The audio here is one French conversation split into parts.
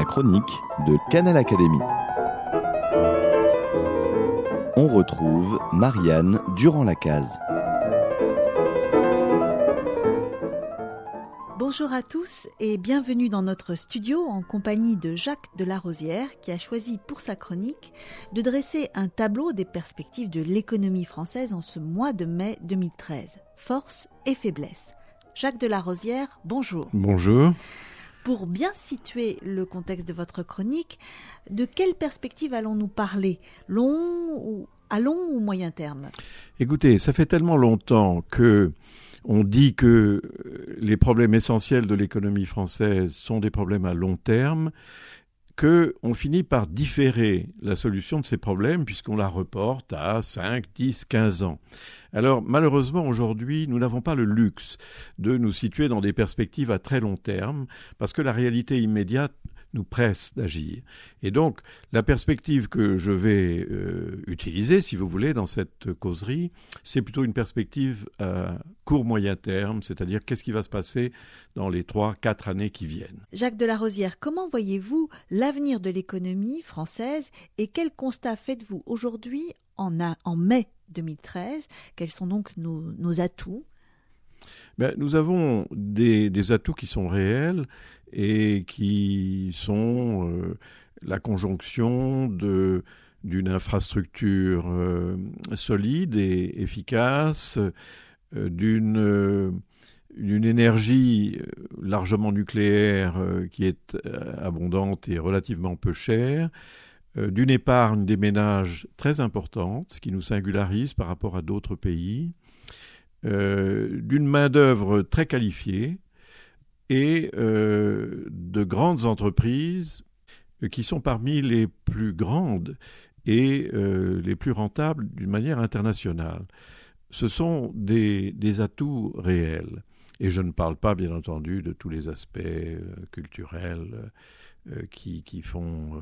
chronique de Canal Académie. On retrouve Marianne Durand-Lacaze. Bonjour à tous et bienvenue dans notre studio en compagnie de Jacques Delarosière qui a choisi pour sa chronique de dresser un tableau des perspectives de l'économie française en ce mois de mai 2013. Force et faiblesse. Jacques Delarosière, bonjour. Bonjour. Pour bien situer le contexte de votre chronique, de quelle perspective allons-nous parler ? À long ou moyen terme ? Écoutez, ça fait tellement longtemps que on dit que les problèmes essentiels de l'économie française sont des problèmes à long terme, qu'on finit par différer la solution de ces problèmes puisqu'on la reporte à 5, 10, 15 ans. Alors malheureusement aujourd'hui, nous n'avons pas le luxe de nous situer dans des perspectives à très long terme parce que la réalité immédiate nous presse d'agir. Et donc, la perspective que je vais utiliser, si vous voulez, dans cette causerie, c'est plutôt une perspective à court-moyen terme, c'est-à-dire qu'est-ce qui va se passer dans les 3-4 années qui viennent. Jacques Delarosière, comment voyez-vous l'avenir de l'économie française et quel constat faites-vous aujourd'hui en mai 2013 ? Quels sont donc nos atouts ? Nous avons des atouts qui sont réels et qui sont la conjonction d'une infrastructure solide et efficace, d'une énergie largement nucléaire qui est abondante et relativement peu chère, d'une épargne des ménages très importante, ce qui nous singularise par rapport à d'autres pays, d'une main-d'œuvre très qualifiée et de grandes entreprises qui sont parmi les plus grandes et les plus rentables d'une manière internationale. Ce sont des atouts réels. Et je ne parle pas, bien entendu, de tous les aspects culturels qui font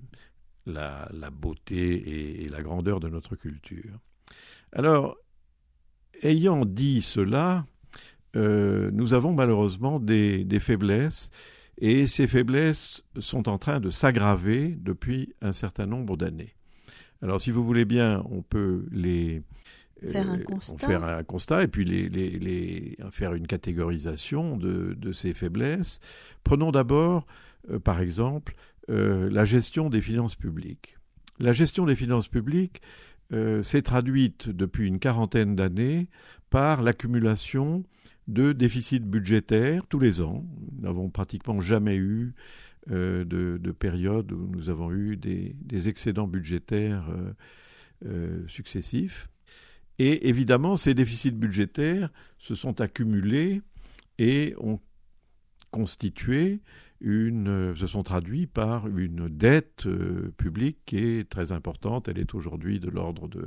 la beauté et la grandeur de notre culture. Alors, ayant dit cela, nous avons malheureusement des faiblesses et ces faiblesses sont en train de s'aggraver depuis un certain nombre d'années. Alors si vous voulez bien, on peut faire un constat et puis faire une catégorisation de ces faiblesses. Prenons d'abord, par exemple, la gestion des finances publiques. La gestion des finances publiques s'est traduite depuis une quarantaine d'années par l'accumulation de déficits budgétaires tous les ans. Nous n'avons pratiquement jamais eu de période où nous avons eu des excédents budgétaires successifs. Et évidemment, ces déficits budgétaires se sont accumulés et ont se sont traduits par une dette publique qui est très importante. Elle est aujourd'hui de l'ordre de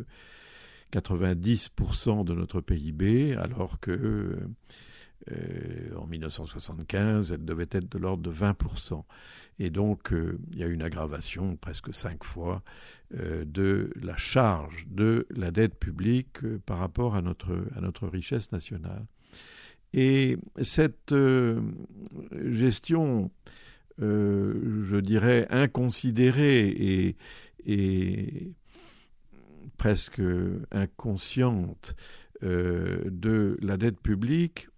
90% de notre PIB, alors que en 1975, elle devait être de l'ordre de 20%. Et donc, il y a une aggravation presque 5 fois de la charge de la dette publique par rapport à notre richesse nationale. Et cette gestion, je dirais, inconsidérée et presque inconsciente de la dette publique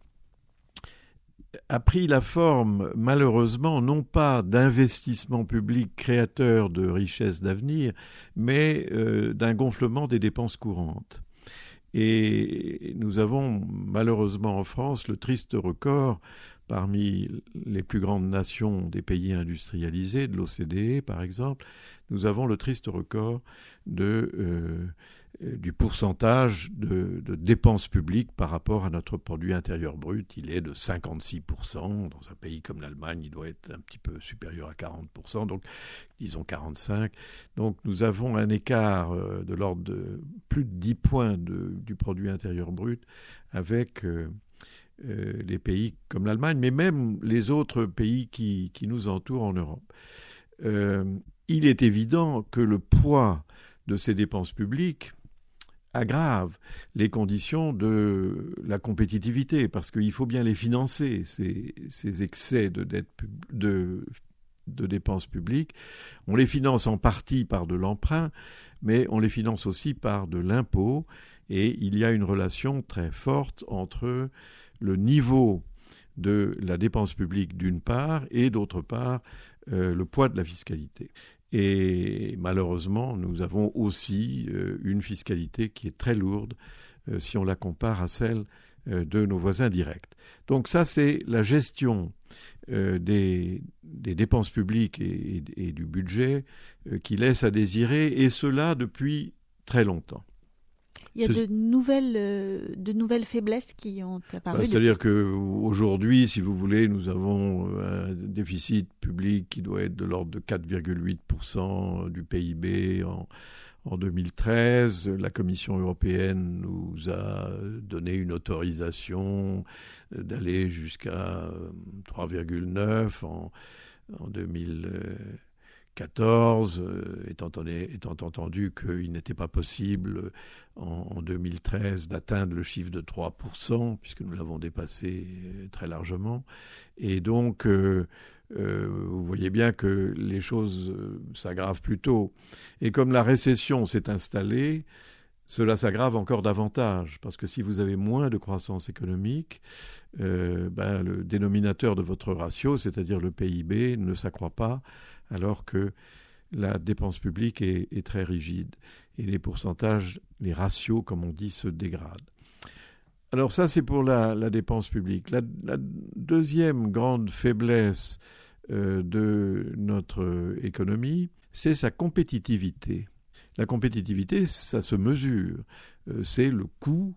a pris la forme, malheureusement, non pas d'investissement public créateur de richesses d'avenir, mais d'un gonflement des dépenses courantes. Et nous avons malheureusement en France le triste record parmi les plus grandes nations des pays industrialisés, de l'OCDE par exemple, nous avons le triste record du pourcentage de dépenses publiques par rapport à notre produit intérieur brut. Il est de 56%. Dans un pays comme l'Allemagne, il doit être un petit peu supérieur à 40%, donc disons 45%. Donc nous avons un écart de l'ordre de plus de 10 points du produit intérieur brut avec les pays comme l'Allemagne, mais même les autres pays qui nous entourent en Europe. Il est évident que le poids de ces dépenses publiques aggrave les conditions de la compétitivité, parce qu'il faut bien les financer, ces excès de de dépenses publiques. On les finance en partie par de l'emprunt, mais on les finance aussi par de l'impôt. Et il y a une relation très forte entre le niveau de la dépense publique d'une part et d'autre part le poids de la fiscalité. Et malheureusement, nous avons aussi une fiscalité qui est très lourde si on la compare à celle de nos voisins directs. Donc ça, c'est la gestion des dépenses publiques et du budget qui laisse à désirer, et cela depuis très longtemps. Il y a de nouvelles faiblesses qui ont apparu. C'est-à-dire qu'aujourd'hui, si vous voulez, nous avons un déficit public qui doit être de l'ordre de 4,8% du PIB en 2013. La Commission européenne nous a donné une autorisation d'aller jusqu'à 3,9% en 2014, étant entendu qu'il n'était pas possible en 2013 d'atteindre le chiffre de 3%, puisque nous l'avons dépassé très largement. Et donc, vous voyez bien que les choses s'aggravent plutôt. Et comme la récession s'est installée, cela s'aggrave encore davantage, parce que si vous avez moins de croissance économique, le dénominateur de votre ratio, c'est-à-dire le PIB, ne s'accroît pas, alors que la dépense publique est très rigide. Et les pourcentages, les ratios, comme on dit, se dégradent. Alors ça, c'est pour la dépense publique. La deuxième grande faiblesse de notre économie, c'est sa compétitivité. La compétitivité, ça se mesure. C'est le coût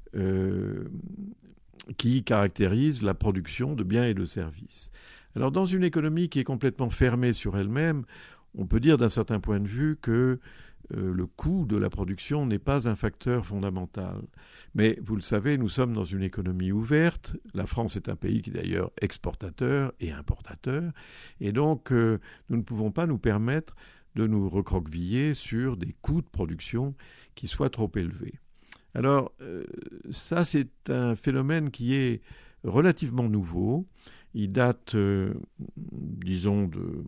qui caractérise la production de biens et de services. Alors, dans une économie qui est complètement fermée sur elle-même, on peut dire d'un certain point de vue que le coût de la production n'est pas un facteur fondamental. Mais vous le savez, nous sommes dans une économie ouverte. La France est un pays qui est d'ailleurs exportateur et importateur. Et donc, nous ne pouvons pas nous permettre de nous recroqueviller sur des coûts de production qui soient trop élevés. Alors, ça, c'est un phénomène qui est relativement nouveau. Il date, disons, de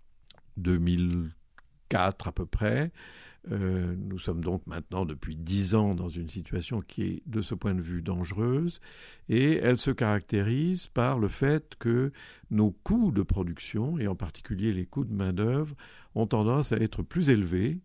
2004 à peu près. Nous sommes donc maintenant depuis 10 ans dans une situation qui est, de ce point de vue, dangereuse. Et elle se caractérise par le fait que nos coûts de production, et en particulier les coûts de main-d'œuvre, ont tendance à être plus élevés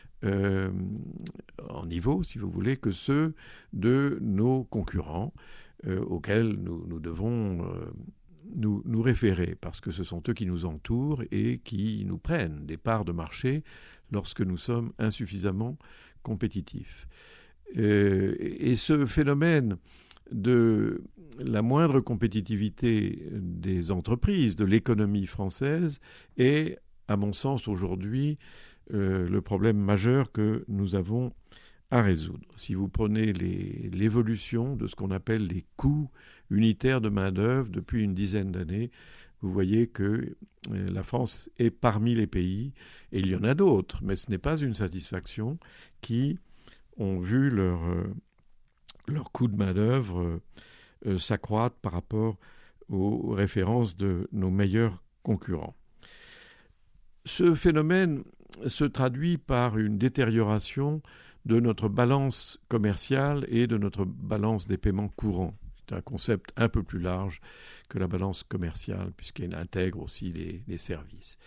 en niveau, si vous voulez, que ceux de nos concurrents auxquels nous devons nous référer, parce que ce sont eux qui nous entourent et qui nous prennent des parts de marché lorsque nous sommes insuffisamment compétitifs. Et ce phénomène de la moindre compétitivité des entreprises, de l'économie française, est, à mon sens, aujourd'hui, le problème majeur que nous avons à résoudre. Si vous prenez l'évolution de ce qu'on appelle les coûts unitaires de main-d'œuvre depuis une dizaine d'années, vous voyez que la France est parmi les pays, et il y en a d'autres, mais ce n'est pas une satisfaction, qui ont vu leur coût de main-d'œuvre s'accroître par rapport aux références de nos meilleurs concurrents. Ce phénomène se traduit par une détérioration de notre balance commerciale et de notre balance des paiements courants. C'est un concept un peu plus large que la balance commerciale, puisqu'elle intègre aussi les services.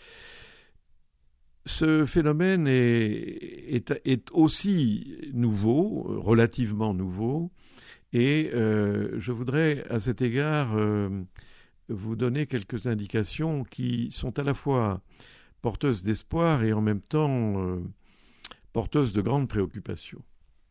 Ce phénomène est aussi nouveau, relativement nouveau, et je voudrais à cet égard vous donner quelques indications qui sont à la fois porteuses d'espoir et en même temps porteuses de grandes préoccupations.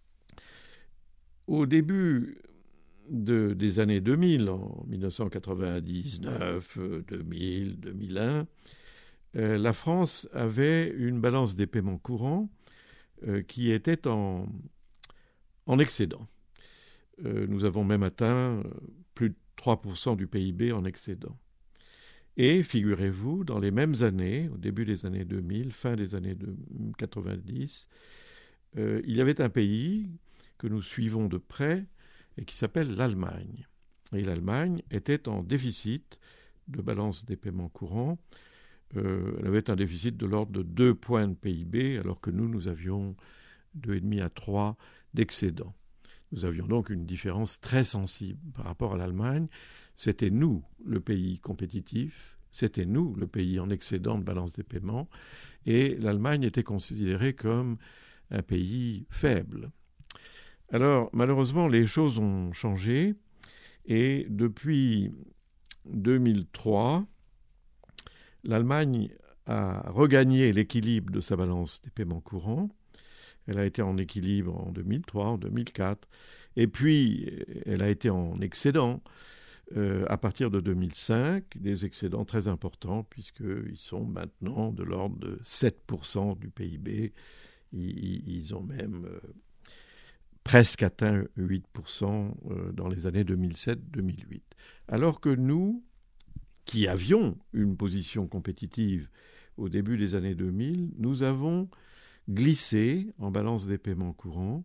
Au début des années 2000, en 1999, 2000, 2001, la France avait une balance des paiements courants qui était en excédent. Nous avons même atteint plus de 3% du PIB en excédent. Et figurez-vous, dans les mêmes années, au début des années 2000, fin des années 90, il y avait un pays que nous suivons de près et qui s'appelle l'Allemagne. Et l'Allemagne était en déficit de balance des paiements courants elle avait un déficit de l'ordre de 2 points de PIB, alors que nous avions 2,5 à 3 d'excédent. Nous avions donc une différence très sensible par rapport à l'Allemagne. C'était nous le pays compétitif, c'était nous le pays en excédent de balance des paiements, et l'Allemagne était considérée comme un pays faible. Alors, malheureusement, les choses ont changé, et depuis 2003, l'Allemagne a regagné l'équilibre de sa balance des paiements courants. Elle a été en équilibre en 2003, en 2004, et puis elle a été en excédent à partir de 2005, des excédents très importants, puisqu'ils sont maintenant de l'ordre de 7% du PIB. Ils ont même presque atteint 8% dans les années 2007-2008. Alors que nous, qui avions une position compétitive au début des années 2000, nous avons glissé en balance des paiements courants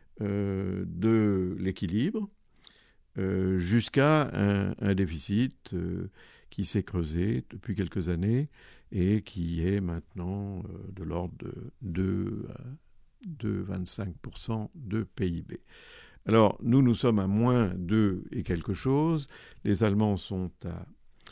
de l'équilibre jusqu'à un déficit qui s'est creusé depuis quelques années et qui est maintenant de l'ordre de 2,25% de PIB. Alors, nous sommes à moins 2 et quelque chose. Les Allemands sont à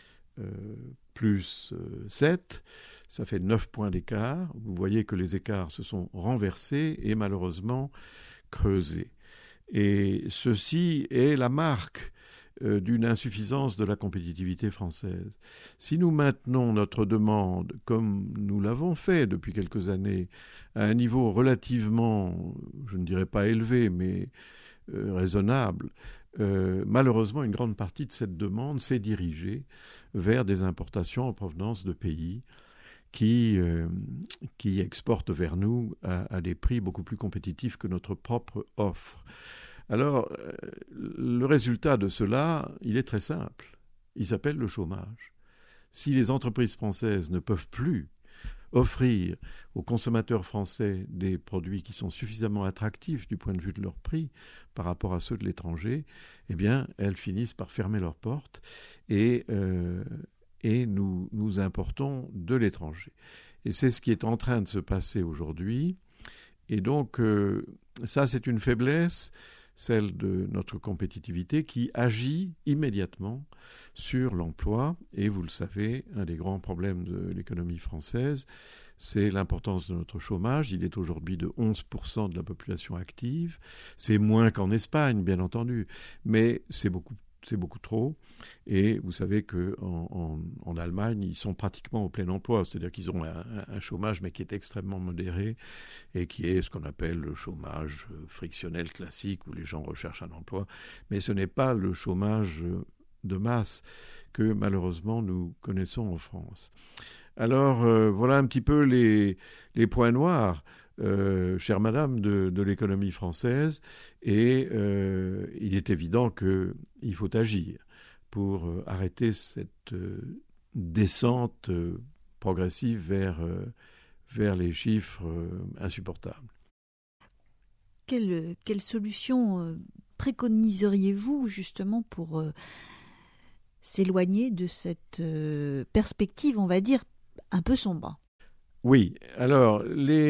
plus 7. Ça fait 9 points d'écart. Vous voyez que les écarts se sont renversés et malheureusement creusés. Et ceci est la marque d'une insuffisance de la compétitivité française. Si nous maintenons notre demande, comme nous l'avons fait depuis quelques années, à un niveau relativement, je ne dirais pas élevé, mais raisonnable, malheureusement, une grande partie de cette demande s'est dirigée vers des importations en provenance de pays qui exportent vers nous à des prix beaucoup plus compétitifs que notre propre offre. Alors, le résultat de cela, il est très simple. Il s'appelle le chômage. Si les entreprises françaises ne peuvent plus offrir aux consommateurs français des produits qui sont suffisamment attractifs du point de vue de leur prix par rapport à ceux de l'étranger, eh bien, elles finissent par fermer leurs portes et nous importons de l'étranger. Et c'est ce qui est en train de se passer aujourd'hui. Et donc, ça, c'est une faiblesse, celle de notre compétitivité, qui agit immédiatement sur l'emploi. Et vous le savez, un des grands problèmes de l'économie française, c'est l'importance de notre chômage. Il est aujourd'hui de 11% de la population active. C'est moins qu'en Espagne, bien entendu, mais c'est beaucoup trop. Et vous savez qu'en Allemagne, ils sont pratiquement au plein emploi. C'est-à-dire qu'ils ont un chômage, mais qui est extrêmement modéré et qui est ce qu'on appelle le chômage frictionnel classique, où les gens recherchent un emploi. Mais ce n'est pas le chômage de masse que, malheureusement, nous connaissons en France. Alors, voilà un petit peu les points noirs. Chère madame, de l'économie française, et il est évident qu'il faut agir pour arrêter cette descente progressive vers les chiffres insupportables. Quelle solution préconiseriez-vous justement pour s'éloigner de cette perspective, on va dire, un peu sombre ? Oui, alors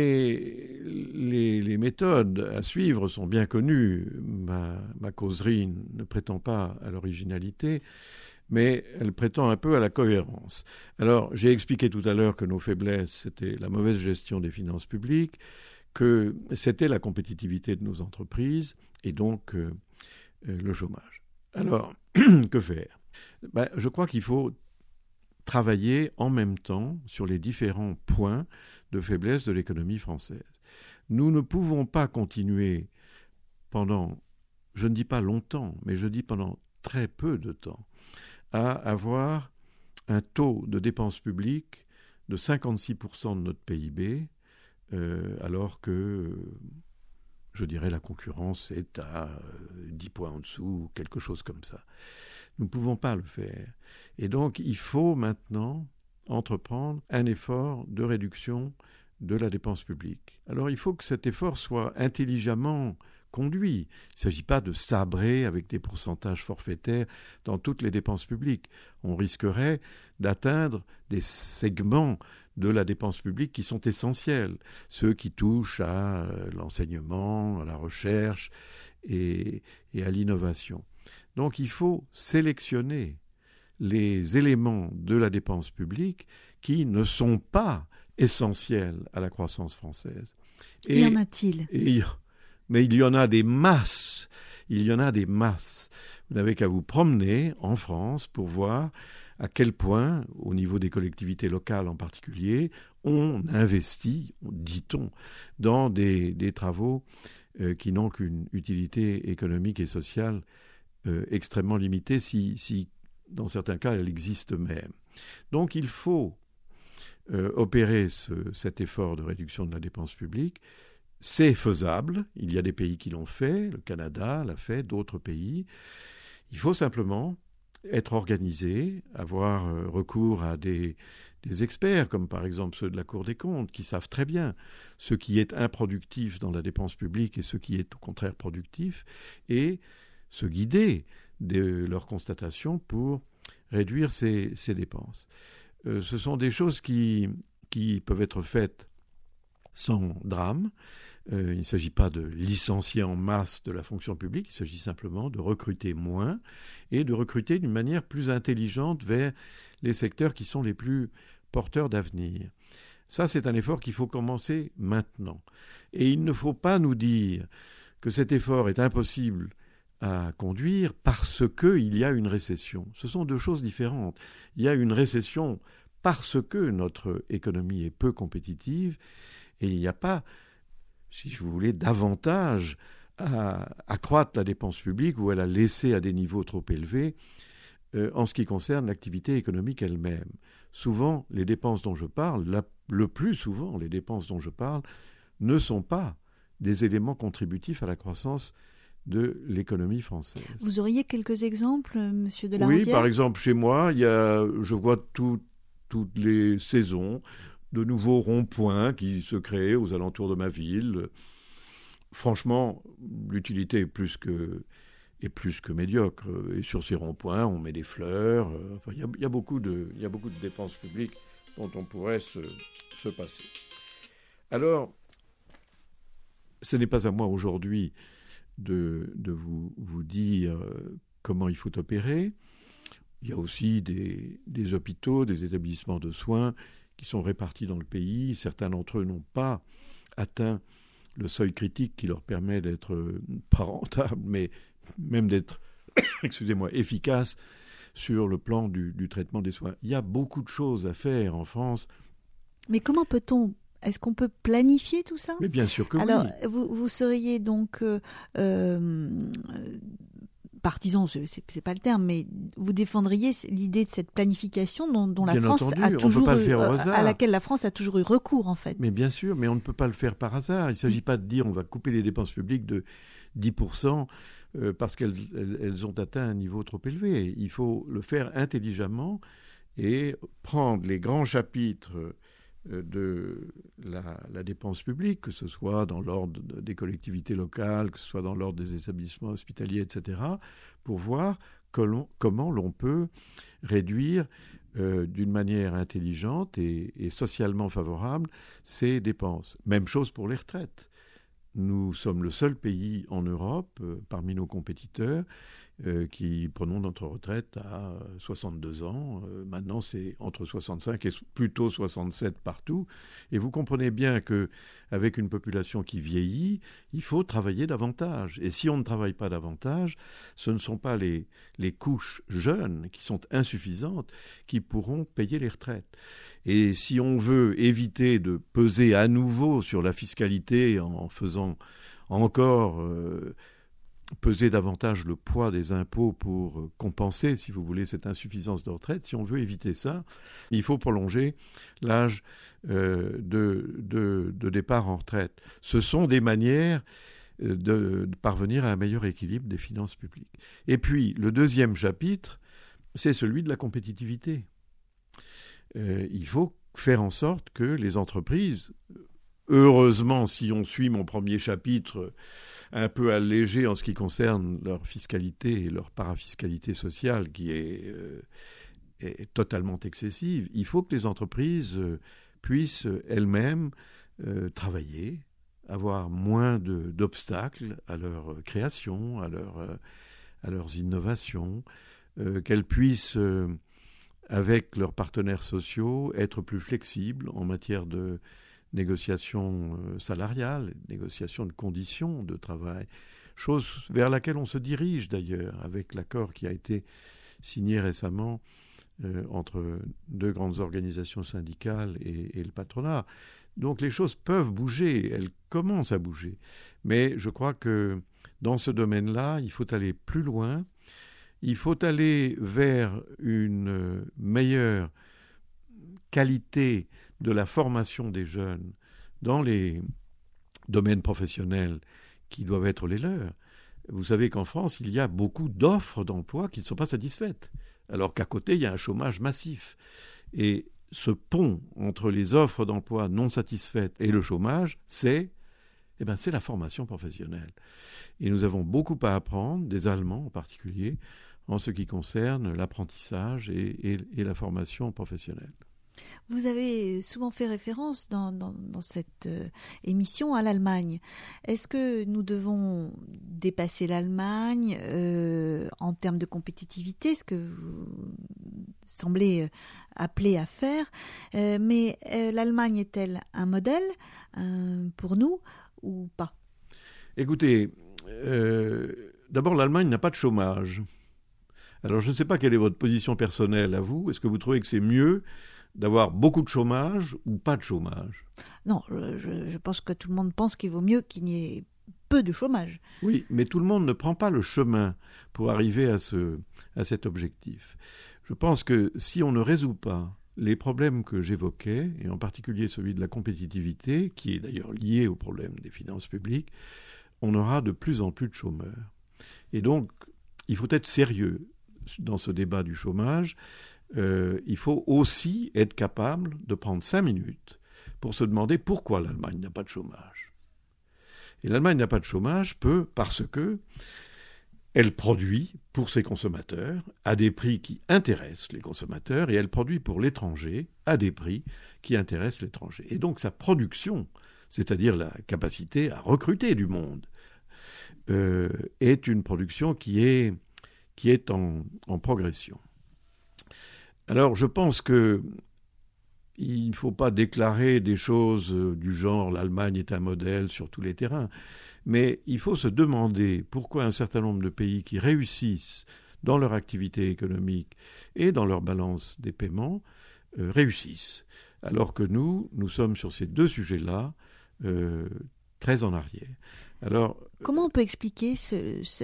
les méthodes à suivre sont bien connues. Ma causerie ne prétend pas à l'originalité, mais elle prétend un peu à la cohérence. Alors, j'ai expliqué tout à l'heure que nos faiblesses, c'était la mauvaise gestion des finances publiques, que c'était la compétitivité de nos entreprises et donc le chômage. Alors, que faire ? Je crois qu'il faut travailler en même temps sur les différents points de faiblesse de l'économie française. Nous ne pouvons pas continuer pendant, je ne dis pas longtemps, mais je dis pendant très peu de temps, à avoir un taux de dépenses publiques de 56% de notre PIB, alors que, je dirais, la concurrence est à 10 points en dessous, quelque chose comme ça. Nous ne pouvons pas le faire. Et donc, il faut maintenant entreprendre un effort de réduction de la dépense publique. Alors, il faut que cet effort soit intelligemment conduit. Il ne s'agit pas de sabrer avec des pourcentages forfaitaires dans toutes les dépenses publiques. On risquerait d'atteindre des segments de la dépense publique qui sont essentiels, ceux qui touchent à l'enseignement, à la recherche et à l'innovation. Donc il faut sélectionner les éléments de la dépense publique qui ne sont pas essentiels à la croissance française. Y en a-t-il ? Mais il y en a des masses. Il y en a des masses. Vous n'avez qu'à vous promener en France pour voir à quel point, au niveau des collectivités locales en particulier, on investit, dit-on, dans des travaux qui n'ont qu'une utilité économique et sociale extrêmement limitée, si dans certains cas elle existe même. Donc il faut opérer cet effort de réduction de la dépense publique. C'est faisable, il y a des pays qui l'ont fait, le Canada l'a fait, d'autres pays. Il faut simplement être organisé, avoir recours à des experts, comme par exemple ceux de la Cour des comptes, qui savent très bien ce qui est improductif dans la dépense publique et ce qui est au contraire productif, et se guider de leurs constatations pour réduire ces dépenses. Ce sont des choses qui peuvent être faites sans drame. Il ne s'agit pas de licencier en masse de la fonction publique, il s'agit simplement de recruter moins et de recruter d'une manière plus intelligente vers les secteurs qui sont les plus porteurs d'avenir. Ça, c'est un effort qu'il faut commencer maintenant. Et il ne faut pas nous dire que cet effort est impossible à conduire parce qu'il y a une récession. Ce sont deux choses différentes. Il y a une récession parce que notre économie est peu compétitive et il n'y a pas, si vous voulez, d'avantage à accroître la dépense publique ou à la laisser à des niveaux trop élevés en ce qui concerne l'activité économique elle-même. Souvent, les dépenses dont je parle, le plus souvent, les dépenses dont je parle, ne sont pas des éléments contributifs à la croissance de l'économie française. Vous auriez quelques exemples, monsieur de Larosière ? Oui, par exemple, chez moi, je vois toutes les saisons de nouveaux ronds-points qui se créent aux alentours de ma ville. Franchement, l'utilité est plus que médiocre. Et sur ces ronds-points, on met des fleurs. Enfin, il y a beaucoup de dépenses publiques dont on pourrait se passer. Alors, ce n'est pas à moi aujourd'hui de vous dire comment il faut opérer. Il y a aussi des hôpitaux, des établissements de soins qui sont répartis dans le pays. Certains d'entre eux n'ont pas atteint le seuil critique qui leur permet d'être pas rentables, mais même d'être efficaces sur le plan du traitement des soins. Il y a beaucoup de choses à faire en France. Mais comment peut-on... Est-ce qu'on peut planifier tout ça ? Mais bien sûr que Alors, oui. Vous seriez donc partisan, c'est pas le terme, mais vous défendriez l'idée de cette planification dont la France a toujours à laquelle la France a toujours eu recours en fait. Mais bien sûr, mais on ne peut pas le faire par hasard. Il ne s'agit pas de dire on va couper les dépenses publiques de 10% parce qu'elles ont atteint un niveau trop élevé. Il faut le faire intelligemment et prendre les grands chapitres de la dépense publique, que ce soit dans l'ordre des collectivités locales, que ce soit dans l'ordre des établissements hospitaliers, etc., pour voir comment l'on peut réduire d'une manière intelligente et socialement favorable ces dépenses. Même chose pour les retraites. Nous sommes le seul pays en Europe, parmi nos compétiteurs, qui prenons notre retraite à 62 ans. Maintenant, c'est entre 65 et plutôt 67 partout. Et vous comprenez bien qu'avec une population qui vieillit, il faut travailler davantage. Et si on ne travaille pas davantage, ce ne sont pas les couches jeunes qui sont insuffisantes qui pourront payer les retraites. Et si on veut éviter de peser à nouveau sur la fiscalité en faisant encore... peser davantage le poids des impôts pour compenser, si vous voulez, cette insuffisance de retraite. Si on veut éviter ça, il faut prolonger l'âge de départ en retraite. Ce sont des manières de parvenir à un meilleur équilibre des finances publiques. Et puis, le deuxième chapitre, c'est celui de la compétitivité. Il faut faire en sorte que les entreprises heureusement, si on suit mon premier chapitre, un peu allégé en ce qui concerne leur fiscalité et leur parafiscalité sociale qui est totalement excessive. Il faut que les entreprises puissent elles-mêmes travailler, avoir moins d'obstacles à leur création, à leurs innovations, qu'elles puissent, avec leurs partenaires sociaux, être plus flexibles en matière de négociation salariale, négociation de conditions de travail, chose vers laquelle on se dirige d'ailleurs avec l'accord qui a été signé récemment entre deux grandes organisations syndicales et le patronat. Donc les choses peuvent bouger, elles commencent à bouger. Mais je crois que dans ce domaine-là, il faut aller plus loin. Il faut aller vers une meilleure qualité de la formation des jeunes dans les domaines professionnels qui doivent être les leurs. Vous savez qu'en France, il y a beaucoup d'offres d'emploi qui ne sont pas satisfaites, alors qu'à côté, il y a un chômage massif. Et ce pont entre les offres d'emploi non satisfaites et le chômage, c'est la formation professionnelle. Et nous avons beaucoup à apprendre, des Allemands en particulier, en ce qui concerne l'apprentissage et la formation professionnelle. Vous avez souvent fait référence dans cette émission à l'Allemagne. Est-ce que nous devons dépasser l'Allemagne en termes de compétitivité, ce que vous semblez appelé à faire, mais l'Allemagne est-elle un modèle pour nous ou pas? Écoutez, d'abord l'Allemagne n'a pas de chômage. Alors je ne sais pas quelle est votre position personnelle à vous. Est-ce que vous trouvez que c'est mieux d'avoir beaucoup de chômage ou pas de chômage? Non, je pense que tout le monde pense qu'il vaut mieux qu'il n'y ait peu de chômage. Oui, mais tout le monde ne prend pas le chemin pour arriver à cet objectif. Je pense que si on ne résout pas les problèmes que j'évoquais, et en particulier celui de la compétitivité, qui est d'ailleurs lié au problème des finances publiques, on aura de plus en plus de chômeurs. Et donc, il faut être sérieux dans ce débat du chômage. Il faut aussi être capable de prendre 5 minutes pour se demander pourquoi l'Allemagne n'a pas de chômage. Et l'Allemagne n'a pas de chômage parce que elle produit pour ses consommateurs à des prix qui intéressent les consommateurs et elle produit pour l'étranger à des prix qui intéressent l'étranger. Et donc sa production, c'est-à-dire la capacité à recruter du monde, est une production qui est en progression. Alors je pense qu'il ne faut pas déclarer des choses du genre « l'Allemagne est un modèle sur tous les terrains », mais il faut se demander pourquoi un certain nombre de pays qui réussissent dans leur activité économique et dans leur balance des paiements réussissent, alors que nous sommes sur ces deux sujets-là très en arrière. Alors, comment on peut expliquer ce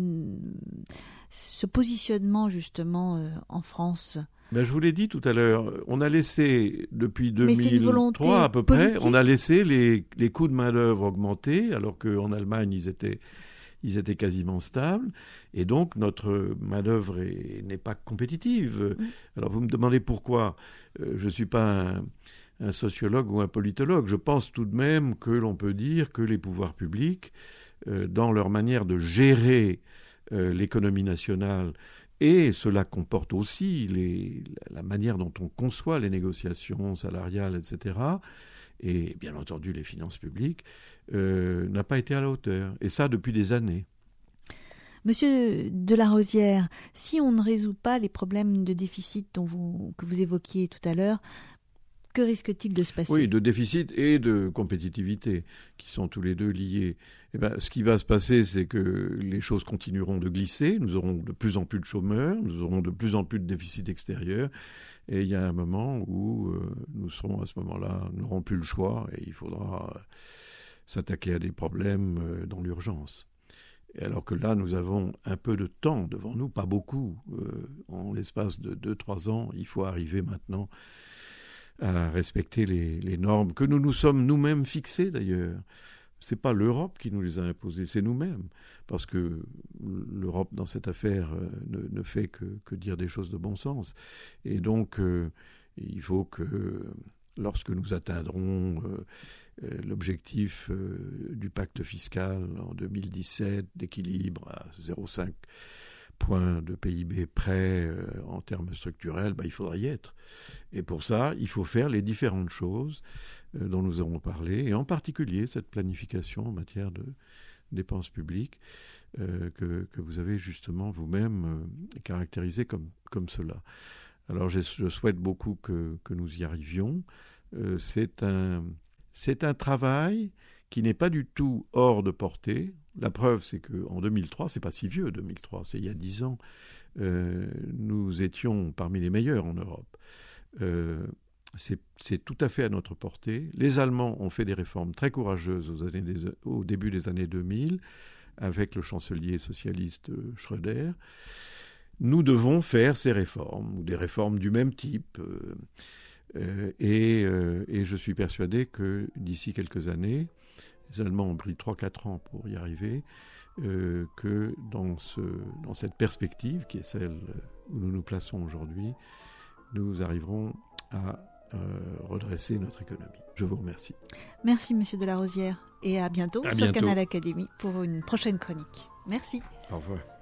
positionnement justement en France ? Je vous l'ai dit tout à l'heure, on a laissé depuis 2003 à peu près, on a laissé les coûts de main-d'œuvre augmenter, alors qu'en Allemagne ils étaient quasiment stables, et donc notre main-d'œuvre n'est pas compétitive. Alors vous me demandez pourquoi. Je ne suis pas un sociologue ou un politologue. Je pense tout de même que l'on peut dire que les pouvoirs publics, dans leur manière de gérer l'économie nationale, et cela comporte aussi la manière dont on conçoit les négociations salariales, etc., et bien entendu les finances publiques, n'a pas été à la hauteur. Et ça depuis des années. Monsieur Delarosière, si on ne résout pas les problèmes de déficit que vous évoquiez tout à l'heure, que risque-t-il de se passer ? Oui, de déficit et de compétitivité, qui sont tous les deux liés. Ce qui va se passer, c'est que les choses continueront de glisser. Nous aurons de plus en plus de chômeurs, nous aurons de plus en plus de déficit extérieur. Et il y a un moment où nous serons à ce moment-là, nous n'aurons plus le choix et il faudra s'attaquer à des problèmes dans l'urgence. Et alors que là, nous avons un peu de temps devant nous, pas beaucoup. En l'espace de 2-3 ans, il faut arriver maintenant à respecter les normes que nous nous sommes nous-mêmes fixées d'ailleurs. Ce n'est pas l'Europe qui nous les a imposées, c'est nous-mêmes. Parce que l'Europe, dans cette affaire, ne fait que dire des choses de bon sens. Et donc, il faut que, lorsque nous atteindrons l'objectif du pacte fiscal en 2017 d'équilibre à 0,5 points de PIB près en termes structurels, il faudra y être. Et pour ça, il faut faire les différentes choses dont nous avons parlé, et en particulier cette planification en matière de dépenses publiques que vous avez justement vous-même caractérisé comme cela. Alors je souhaite beaucoup que nous y arrivions. C'est un travail qui n'est pas du tout hors de portée. La preuve, c'est qu'en 2003, c'est pas si vieux, 2003, c'est il y a 10 ans, nous étions parmi les meilleurs en Europe. C'est tout à fait à notre portée. Les Allemands ont fait des réformes très courageuses au début des années 2000, avec le chancelier socialiste Schröder. Nous devons faire ces réformes, ou des réformes du même type. Et je suis persuadé que d'ici quelques années, les Allemands ont pris 3-4 ans pour y arriver, que dans cette perspective, qui est celle où nous nous plaçons aujourd'hui, nous arriverons à redresser notre économie. Je vous remercie. Merci, Monsieur de la Rosière, et à bientôt sur Canal Académie pour une prochaine chronique. Merci. Au revoir.